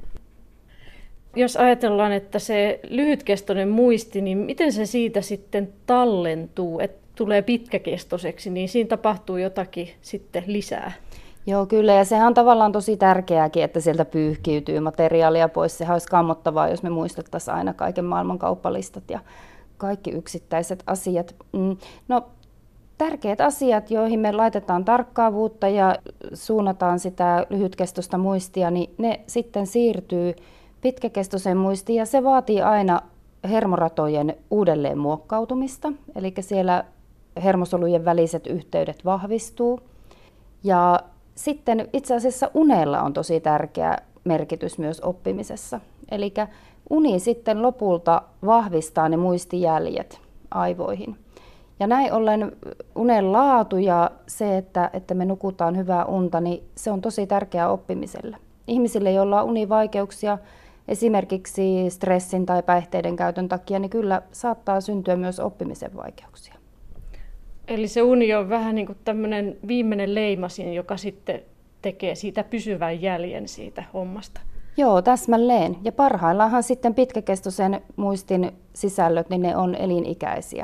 Jos ajatellaan, että se lyhytkestoinen muisti, niin miten se siitä sitten tallentuu, että tulee pitkäkestoiseksi, niin siinä tapahtuu jotakin sitten lisää? Joo, kyllä, ja sehän on tavallaan tosi tärkeääkin, että sieltä pyyhkiytyy materiaalia pois. Sehän olisi kammottavaa, jos me muistettaisiin aina kaiken maailman kauppalistat ja kaikki yksittäiset asiat. No, tärkeät asiat, joihin me laitetaan tarkkaavuutta ja suunnataan sitä lyhytkestoista muistia, niin ne sitten siirtyy pitkäkestoiseen muistiin ja se vaatii aina hermoratojen uudelleen muokkautumista, eli siellä hermosolujen väliset yhteydet vahvistuu. Ja sitten itse asiassa unella on tosi tärkeä merkitys myös oppimisessa. Eli uni sitten lopulta vahvistaa ne muistijäljet aivoihin. Ja näin ollen unen laatu ja se, että me nukutaan hyvää unta, niin se on tosi tärkeää oppimiselle. Ihmisille, joilla on univaikeuksia, esimerkiksi stressin tai päihteiden käytön takia, niin kyllä saattaa syntyä myös oppimisen vaikeuksia. Eli se uni on vähän niin kuin tämmöinen viimeinen leimasin, joka sitten tekee siitä pysyvän jäljen siitä hommasta. Joo, täsmälleen. Ja parhaillaanhan sitten pitkäkestoisen muistin sisällöt, niin ne on elinikäisiä.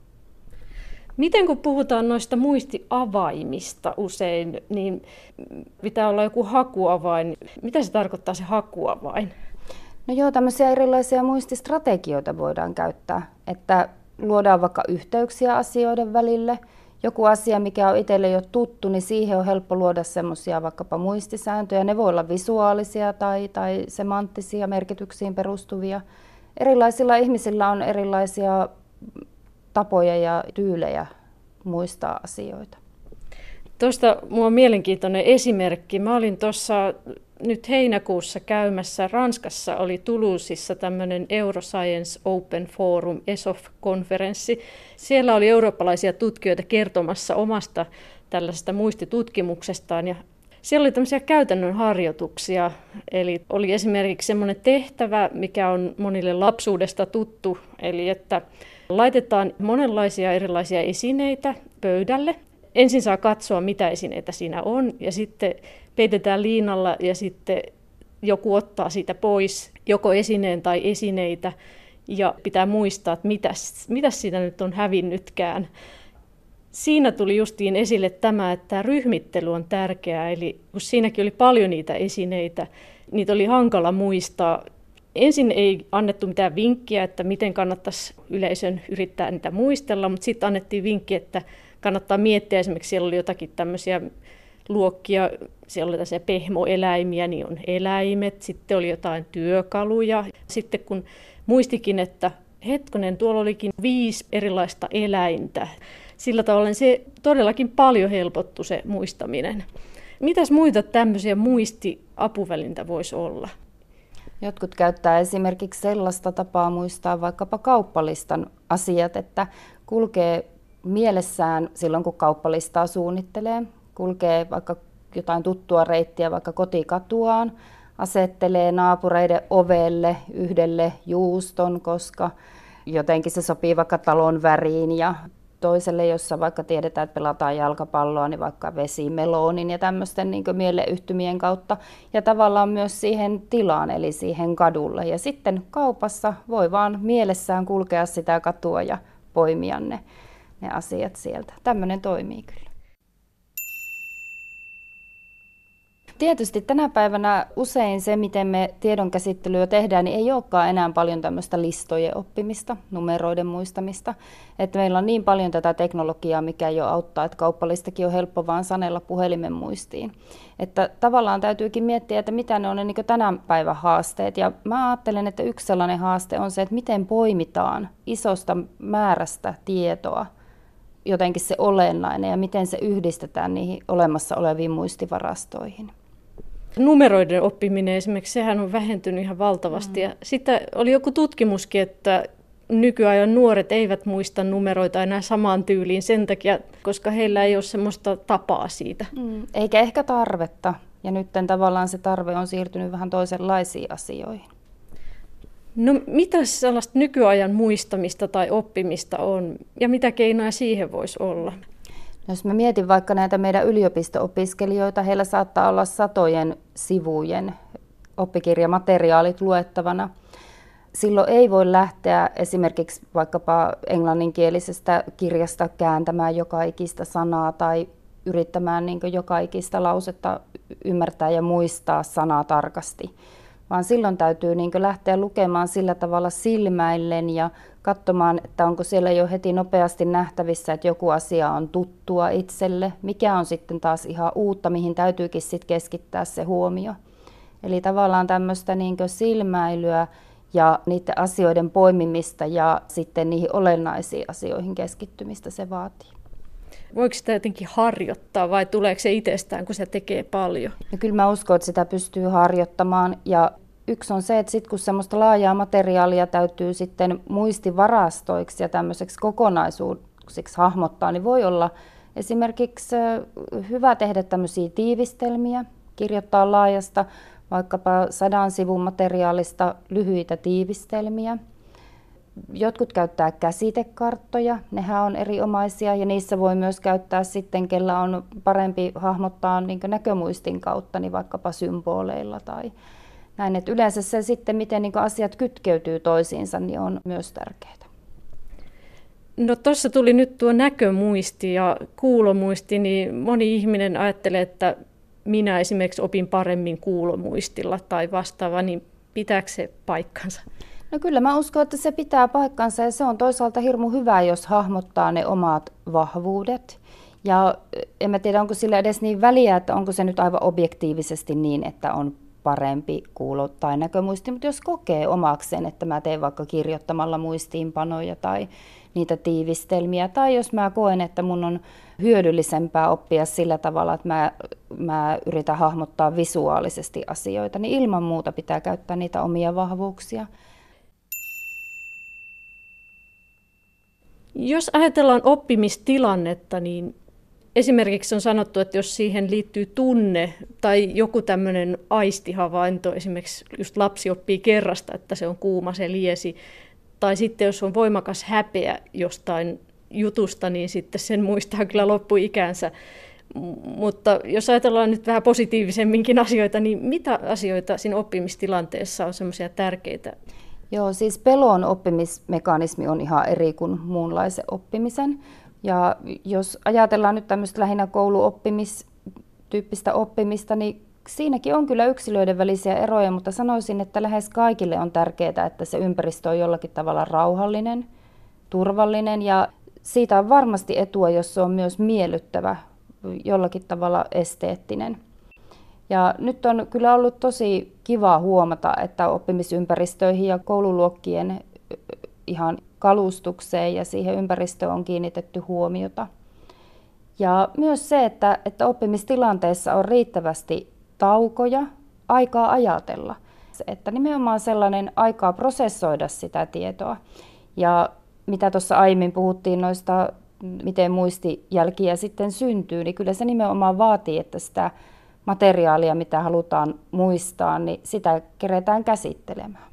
Miten kun puhutaan noista muistiavaimista usein, niin pitää olla joku hakuavain. Mitä se tarkoittaa se hakuavain? No joo, tämmöisiä erilaisia muististrategioita voidaan käyttää, että luodaan vaikka yhteyksiä asioiden välille. Joku asia, mikä on itselle jo tuttu, niin siihen on helppo luoda semmoisia vaikkapa muistisääntöjä. Ne voi olla visuaalisia tai semanttisia merkityksiin perustuvia. Erilaisilla ihmisillä on erilaisia tapoja ja tyylejä muistaa asioita. Tuosta minulla on mielenkiintoinen esimerkki. Mä olin tuossa nyt heinäkuussa käymässä Ranskassa, oli Toulousessa tämmöinen Euroscience Open Forum, ESOF-konferenssi. Siellä oli eurooppalaisia tutkijoita kertomassa omasta tällaisesta muistitutkimuksestaan. Ja siellä oli tämmöisiä käytännön harjoituksia. Eli oli esimerkiksi semmoinen tehtävä, mikä on monille lapsuudesta tuttu, eli että laitetaan monenlaisia erilaisia esineitä pöydälle. Ensin saa katsoa, mitä esineitä siinä on, ja sitten peitetään liinalla, ja sitten joku ottaa siitä pois joko esineen tai esineitä, ja pitää muistaa, että mitäs siitä nyt on hävinnytkään. Siinä tuli justiin esille tämä, että ryhmittely on tärkeää, eli kun siinäkin oli paljon niitä esineitä, niitä oli hankala muistaa. Ensin ei annettu mitään vinkkiä, että miten kannattaisi yleisön yrittää niitä muistella, mutta sitten annettiin vinkki, että kannattaa miettiä, esimerkiksi siellä oli jotakin tämmöisiä luokkia, siellä oli tämmöisiä pehmoeläimiä, niin on eläimet, sitten oli jotain työkaluja. Sitten kun muistikin, että hetkonen, tuolla olikin 5 erilaista eläintä, sillä tavalla se todellakin paljon helpottui se muistaminen. Mitäs muita tämmöisiä muistiapuvälintä voisi olla? Jotkut käyttää esimerkiksi sellaista tapaa muistaa vaikkapa kauppalistan asiat, että kulkee mielessään silloin, kun kauppalistaa suunnittelee, kulkee vaikka jotain tuttua reittiä vaikka kotikatuaan, asettelee naapureiden ovelle yhdelle juuston, koska jotenkin se sopii vaikka talon väriin ja toiselle, jossa vaikka tiedetään, että pelataan jalkapalloa, niin vaikka vesimeloonin ja tämmöisten niin kuin mieleyhtymien kautta. Ja tavallaan myös siihen tilaan, eli siihen kadulle. Ja sitten kaupassa voi vaan mielessään kulkea sitä katua ja poimia ne asiat sieltä. Tämmöinen toimii kyllä. Tietysti tänä päivänä usein se, miten me tiedonkäsittelyä tehdään, niin ei olekaan enää paljon tämmöistä listojen oppimista, numeroiden muistamista. Että meillä on niin paljon tätä teknologiaa, mikä jo auttaa, että kauppalistakin on helppo vaan sanella puhelimen muistiin. Että tavallaan täytyykin miettiä, että mitä ne on ne niin kuin tänä päivän haasteet. Ja mä ajattelen, että yksi sellainen haaste on se, että miten poimitaan isosta määrästä tietoa jotenkin se olennainen ja miten se yhdistetään niihin olemassa oleviin muistivarastoihin. Numeroiden oppiminen esimerkiksi, sehän on vähentynyt ihan valtavasti. Ja sitten oli joku tutkimuskin, että nykyajan nuoret eivät muista numeroita enää samaan tyyliin sen takia, koska heillä ei ole semmoista tapaa siitä. Eikä ehkä tarvetta. Ja nyt tavallaan se tarve on siirtynyt vähän toisenlaisiin asioihin. No mitä sellaista nykyajan muistamista tai oppimista on ja mitä keinoja siihen voisi olla? No jos mä mietin vaikka näitä meidän yliopisto-opiskelijoita, heillä saattaa olla satojen sivujen oppikirjamateriaalit luettavana. Silloin ei voi lähteä esimerkiksi vaikkapa englanninkielisestä kirjasta kääntämään joka ikistä sanaa tai yrittämään niin joka ikistä lausetta ymmärtää ja muistaa sanaa tarkasti. vaan silloin täytyy niin kuin lähteä lukemaan sillä tavalla silmäillen ja katsomaan, että onko siellä jo heti nopeasti nähtävissä, että joku asia on tuttua itselle, mikä on sitten taas ihan uutta, mihin täytyykin sitten keskittää se huomio. Eli tavallaan tämmöistä niin kuin silmäilyä ja niiden asioiden poimimista ja sitten niihin olennaisiin asioihin keskittymistä se vaatii. Voiko sitä jotenkin harjoittaa vai tuleeko se itsestään, kun se tekee paljon? No kyllä mä uskon, että sitä pystyy harjoittamaan ja yksi on se, että sit kun semmoista laajaa materiaalia täytyy sitten muistivarastoiksi ja tämmöiseksi kokonaisuuksiksi hahmottaa, niin voi olla esimerkiksi hyvä tehdä tämmöisiä tiivistelmiä, kirjoittaa laajasta vaikkapa 100 sivun materiaalista lyhyitä tiivistelmiä. Jotkut käyttää käsitekarttoja, nehän on erinomaisia ja niissä voi myös käyttää sitten, kellä on parempi hahmottaa niin kuin näkömuistin kautta, niin vaikkapa symboleilla tai näin. Että yleensä se sitten, miten niin kuin asiat kytkeytyy toisiinsa, niin on myös tärkeää. No tuossa tuli nyt tuo näkömuisti ja kuulomuisti, niin moni ihminen ajattelee, että minä esimerkiksi opin paremmin kuulomuistilla tai vastaava, niin pitääkö se paikkansa? No kyllä mä uskon, että se pitää paikkansa ja se on toisaalta hirmu hyvä, jos hahmottaa ne omat vahvuudet. Ja en mä tiedä, onko sillä edes niin väliä, että onko se nyt aivan objektiivisesti niin, että on parempi kuulo- tai näkömuisti, mutta jos kokee omakseen, että mä teen vaikka kirjoittamalla muistiinpanoja tai niitä tiivistelmiä, tai jos mä koen, että mun on hyödyllisempää oppia sillä tavalla, että mä yritän hahmottaa visuaalisesti asioita, niin ilman muuta pitää käyttää niitä omia vahvuuksia. Jos ajatellaan oppimistilannetta, niin esimerkiksi on sanottu, että jos siihen liittyy tunne tai joku tämmöinen aistihavainto, esimerkiksi just lapsi oppii kerrasta, että se on kuuma se liesi, tai sitten jos on voimakas häpeä jostain jutusta, niin sitten sen muistaa kyllä loppuikänsä. Mutta jos ajatellaan nyt vähän positiivisemminkin asioita, niin mitä asioita siinä oppimistilanteessa on semmoisia tärkeitä? Joo, siis pelon oppimismekanismi on ihan eri kuin muunlaisen oppimisen. Ja jos ajatellaan nyt tämmöistä lähinnä kouluoppimistyyppistä oppimista, niin siinäkin on kyllä yksilöiden välisiä eroja, mutta sanoisin, että lähes kaikille on tärkeää, että se ympäristö on jollakin tavalla rauhallinen, turvallinen ja siitä on varmasti etua, jos se on myös miellyttävä, jollakin tavalla esteettinen. Ja nyt on kyllä ollut tosi kiva huomata, että oppimisympäristöihin ja koululuokkien ihan kalustukseen ja siihen ympäristöön on kiinnitetty huomiota. Ja myös se, että oppimistilanteessa on riittävästi taukoja, aikaa ajatella. Että nimenomaan sellainen aikaa prosessoida sitä tietoa. Ja mitä tuossa aiemmin puhuttiin noista, miten muistijälkiä sitten syntyy, niin kyllä se nimenomaan vaatii, että sitä materiaalia, mitä halutaan muistaa, niin sitä keretään käsittelemään.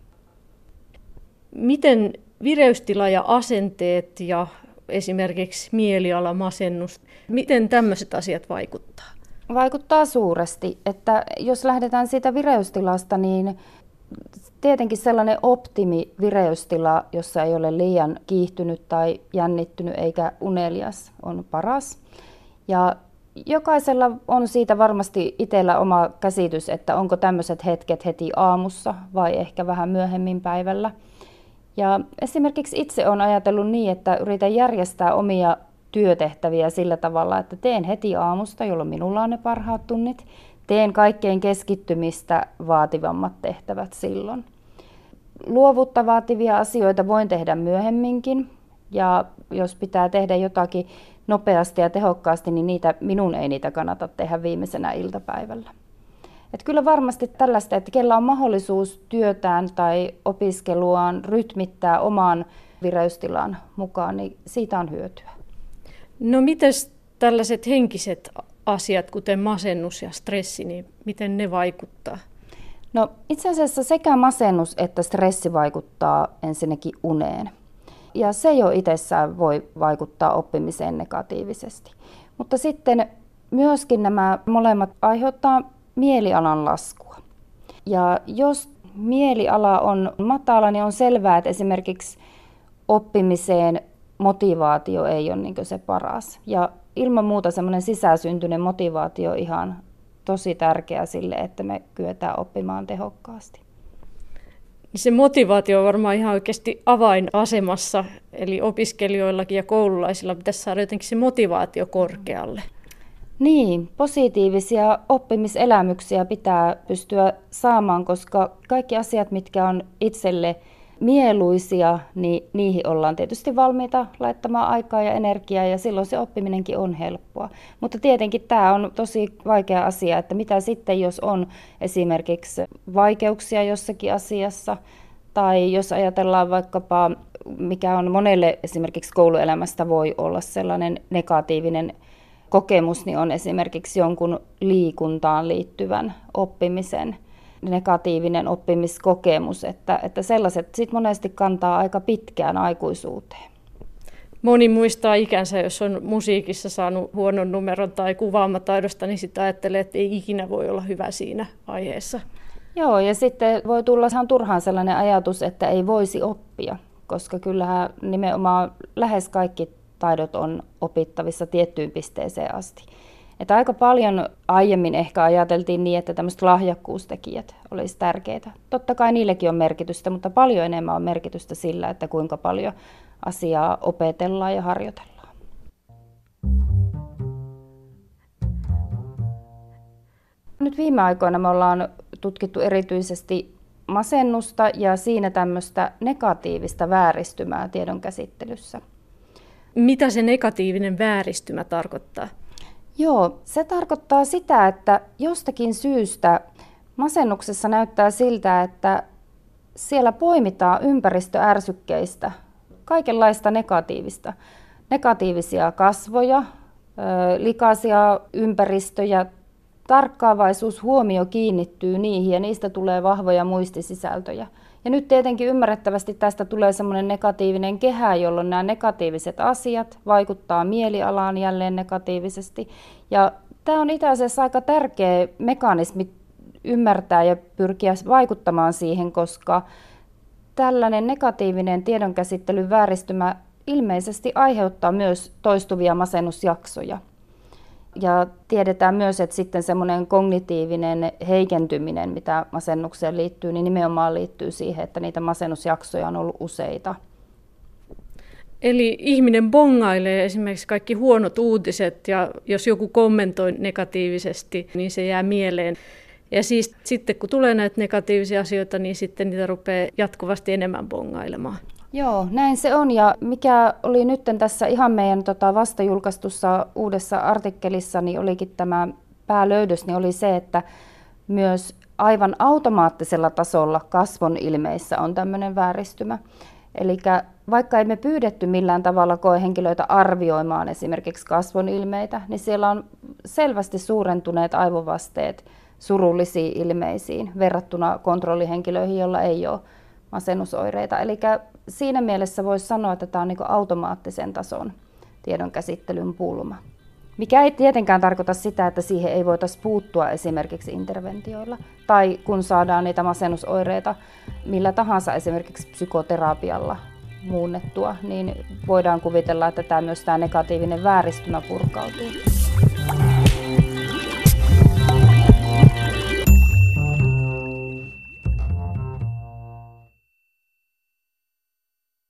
Miten vireystila ja asenteet ja esimerkiksi mieliala, masennus, miten tämmöiset asiat vaikuttaa? Vaikuttaa suuresti, että jos lähdetään siitä vireystilasta, niin tietenkin sellainen optimivireystila, jossa ei ole liian kiihtynyt tai jännittynyt eikä unelias, on paras. Ja jokaisella on siitä varmasti itsellä oma käsitys, että onko tämmöiset hetket heti aamussa vai ehkä vähän myöhemmin päivällä. Ja esimerkiksi itse olen ajatellut niin, että yritän järjestää omia työtehtäviä sillä tavalla, että teen heti aamusta, jolloin minulla on ne parhaat tunnit. Teen kaikkein keskittymistä vaativammat tehtävät silloin. Luovuutta vaativia asioita voin tehdä myöhemminkin. Ja jos pitää tehdä jotakin nopeasti ja tehokkaasti, niin minun ei niitä kannata tehdä viimeisenä iltapäivällä. Että kyllä varmasti tällaista, että kellä on mahdollisuus työtään tai opiskeluaan rytmittää omaan vireystilan mukaan, niin siitä on hyötyä. No mites tällaiset henkiset asiat, kuten masennus ja stressi, niin miten ne vaikuttaa? No itse asiassa sekä masennus että stressi vaikuttaa ensinnäkin uneen. Ja se jo itsessään voi vaikuttaa oppimiseen negatiivisesti. Mutta sitten myöskin nämä molemmat aiheuttaa mielialan laskua. Ja jos mieliala on matala, niin on selvää, että esimerkiksi oppimiseen motivaatio ei ole niin kuin se paras. Ja ilman muuta semmoinen sisäsyntyinen motivaatio on ihan tosi tärkeä sille, että me kyetään oppimaan tehokkaasti. Se motivaatio on varmaan ihan oikeasti avainasemassa, eli opiskelijoillakin ja koululaisilla pitäisi saada jotenkin se motivaatio korkealle. Niin, positiivisia oppimiselämyksiä pitää pystyä saamaan, koska kaikki asiat, mitkä on itselle mieluisia, niin niihin ollaan tietysti valmiita laittamaan aikaa ja energiaa, ja silloin se oppiminenkin on helppoa. Mutta tietenkin tämä on tosi vaikea asia, että mitä sitten, jos on esimerkiksi vaikeuksia jossakin asiassa, tai jos ajatellaan vaikkapa, mikä on monelle esimerkiksi kouluelämästä voi olla sellainen negatiivinen kokemus, niin on esimerkiksi jonkun liikuntaan liittyvän oppimisen negatiivinen oppimiskokemus, että sellaiset sit monesti kantaa aika pitkään aikuisuuteen. Moni muistaa ikänsä, jos on musiikissa saanut huonon numeron tai kuvaamataidosta, niin sitä ajattelee, että ei ikinä voi olla hyvä siinä aiheessa. Joo, ja sitten voi tulla ihan turhaan sellainen ajatus, että ei voisi oppia, koska kyllähän nimenomaan lähes kaikki taidot on opittavissa tiettyyn pisteeseen asti. Että aika paljon aiemmin ehkä ajateltiin niin, että tämmöiset lahjakkuustekijät olisi tärkeitä. Totta kai niilläkin on merkitystä, mutta paljon enemmän on merkitystä sillä, että kuinka paljon asiaa opetellaan ja harjoitellaan. Nyt viime aikoina me ollaan tutkittu erityisesti masennusta ja siinä tämmöistä negatiivista vääristymää tiedon käsittelyssä. Mitä se negatiivinen vääristymä tarkoittaa? Joo, se tarkoittaa sitä, että jostakin syystä masennuksessa näyttää siltä, että siellä poimitaan ympäristöärsykkeistä kaikenlaista negatiivista. Negatiivisia kasvoja, likaisia ympäristöjä, tarkkaavaisuus, huomio kiinnittyy niihin ja niistä tulee vahvoja muistisisältöjä. Ja nyt tietenkin ymmärrettävästi tästä tulee semmoinen negatiivinen kehä, jolloin nämä negatiiviset asiat vaikuttaa mielialaan jälleen negatiivisesti. Ja tämä on itse asiassa aika tärkeä mekanismi ymmärtää ja pyrkiä vaikuttamaan siihen, koska tällainen negatiivinen tiedonkäsittelyn vääristymä ilmeisesti aiheuttaa myös toistuvia masennusjaksoja. Ja tiedetään myös, että sitten semmoinen kognitiivinen heikentyminen, mitä masennukseen liittyy, niin nimenomaan liittyy siihen, että niitä masennusjaksoja on ollut useita. Eli ihminen bongailee esimerkiksi kaikki huonot uutiset ja jos joku kommentoi negatiivisesti, niin se jää mieleen. Ja siis sitten kun tulee näitä negatiivisia asioita, niin sitten niitä rupeaa jatkuvasti enemmän bongailemaan. Joo, näin se on. Ja mikä oli nyt tässä ihan meidän vasta julkaistussa uudessa artikkelissa, niin olikin tämä päälöydös, niin oli se, että myös aivan automaattisella tasolla kasvon ilmeissä on tämmöinen vääristymä. Eli vaikka emme pyydetty millään tavalla koehenkilöitä arvioimaan esimerkiksi kasvon ilmeitä, niin siellä on selvästi suurentuneet aivovasteet surullisiin ilmeisiin verrattuna kontrollihenkilöihin, joilla ei ole masennusoireita. Eli siinä mielessä voisi sanoa, että tämä on niin automaattisen tason tiedonkäsittelyn pulma. Mikä ei tietenkään tarkoita sitä, että siihen ei voitaisi puuttua esimerkiksi interventioilla. Tai kun saadaan niitä masennusoireita millä tahansa esimerkiksi psykoterapialla muunnettua, niin voidaan kuvitella, että myös tämä negatiivinen vääristymä purkautuu.